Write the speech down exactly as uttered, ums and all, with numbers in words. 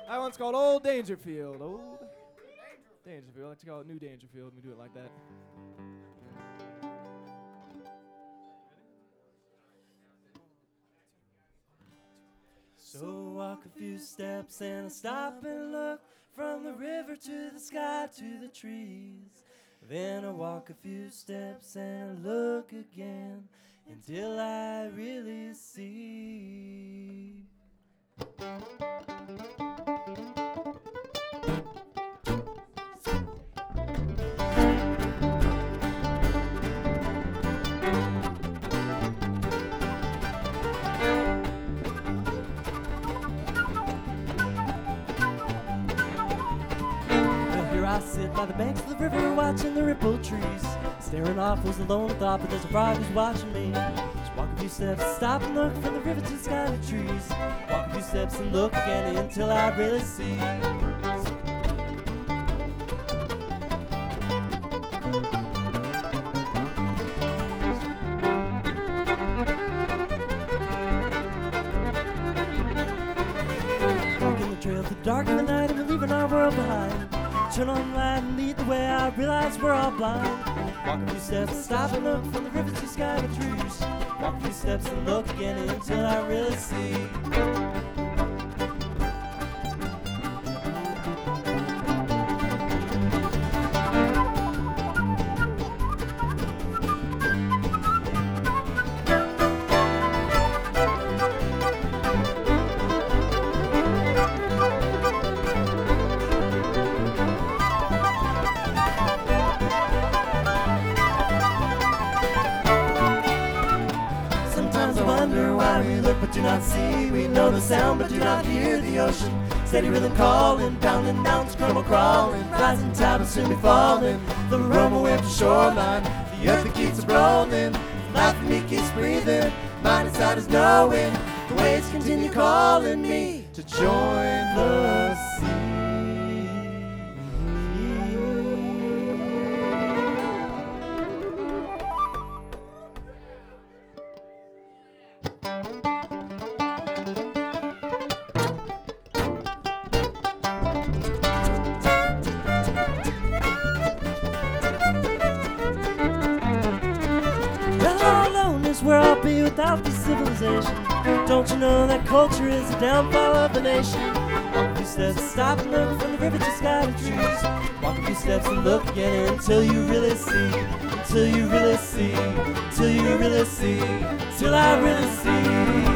That one's called Old Dangerfield. Old Dangerfield. Let's call it New Dangerfield. We do it like that. So walk a few steps and I stop and look from the river to the sky to the trees. Then I walk a few steps and I look again until I really see. I sit by the banks of the river watching the rippled trees, staring off was a lone thought, but there's a frog who's watching me. Just walk a few steps, stop and look from the river to the sky to trees. Walk a few steps and look again until I really see. Walking the trail through the dark of the night and we're leaving our world behind. Turn on the light and lead the way, I realize we're all blind. Walk a few steps, stop and look from the river to sky to trees. Walk a few steps and look again until I really see. But do not see, we know the sound but do not hear the ocean. Steady rhythm calling, pounding down, scramble crawling. Rising tide will soon be falling. The aroma wave to shoreline. The earth that keeps rolling. Life in me keeps breathing. Mind inside is knowing. The waves continue calling me to join the sea. Where I'll be without the civilization. Don't you know that culture is the downfall of the nation? Walk a few steps, stop and look from the river to sky to trees. Walk a few steps and look again until you really see. Until you really see. Until you really see. Till I really see.